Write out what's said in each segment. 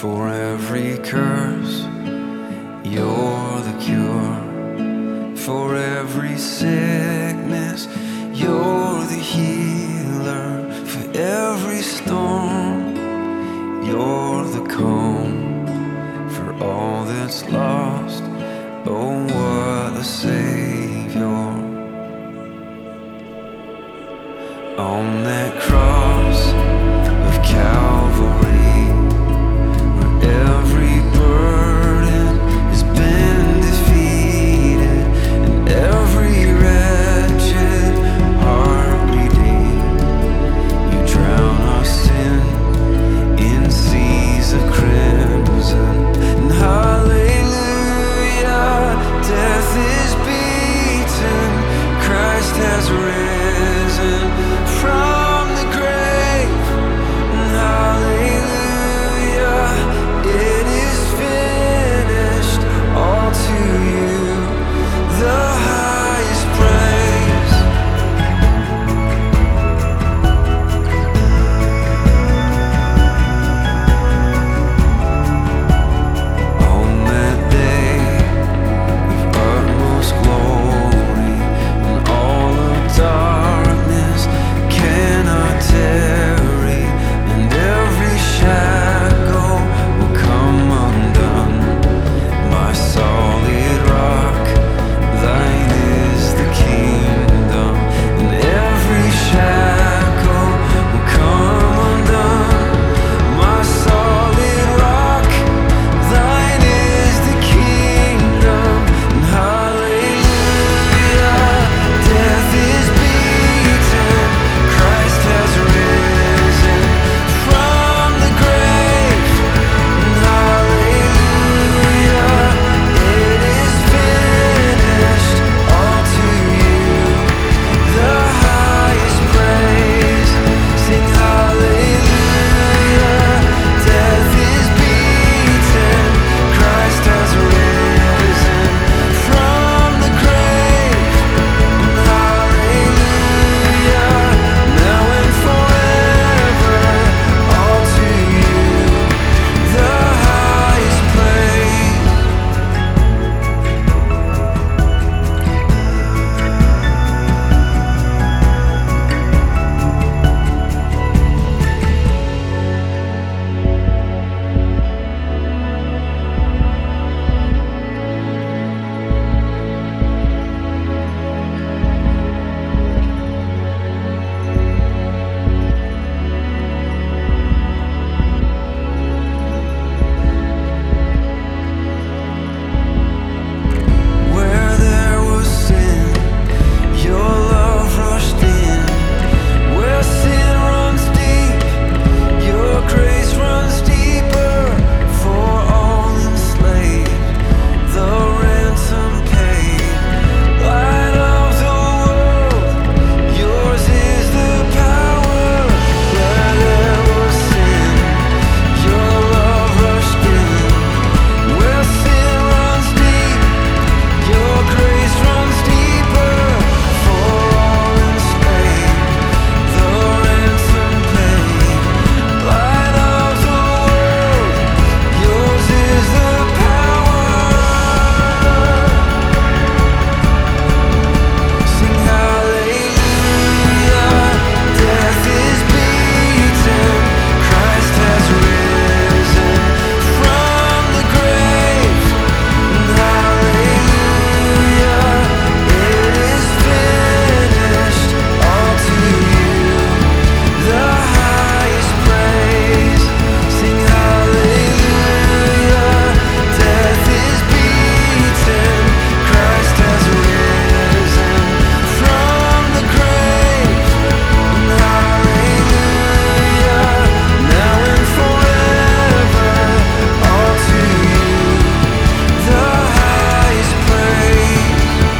For every curse, you're the cure. For every sickness, you're the healer. For every storm, you're the calm. For all that's lost, oh what a Savior. On that cross of Calvary, every burden has been defeated, and every wretched heart redeemed. You drown our sin in seas of crimson, and hallelujah, death is beaten, Christ has risen from the grave, and hallelujah, it is finished. All to you, the highest praise. On that day of utmost glory, when all of darkness cannot tarry, and every shackle will come undone. My solid rock, thine is the kingdom, and every shackle will come undone. My solid rock, thine is the kingdom, and hallelujah, death is beaten, Christ has risen from the grave, and hallelujah, it is finished. All to you, the highest praise. Sing hallelujah, death is beaten, Christ has risen from the grave, and hallelujah, now and forever. All to you, the highest praise. Where there was sin, your love rushed in. Where sin runs deep, your grace runs deeper. For all enslaved, the ransom paid. Light of the world, yours is the power. Where there was sin, your love rushed in. Where sin runs deep, your grace runs deeper. For all enslaved, the ransom paid. Light of the world, yours is the power. Sing hallelujah, death is beaten, Christ has risen from the grave, and hallelujah, it is finished. All to you, the highest praise. Sing hallelujah, death is beaten, Christ has risen from the grave, and hallelujah, now and forever. All to you, the highest praise.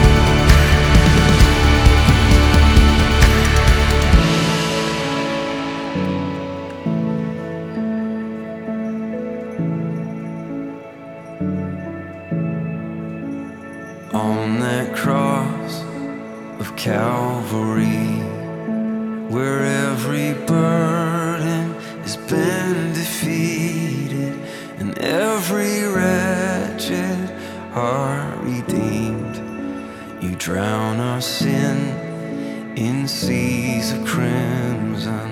On that cross of Calvary, where every burden has been defeated, every wretched heart redeemed. You drown our sin in seas of crimson.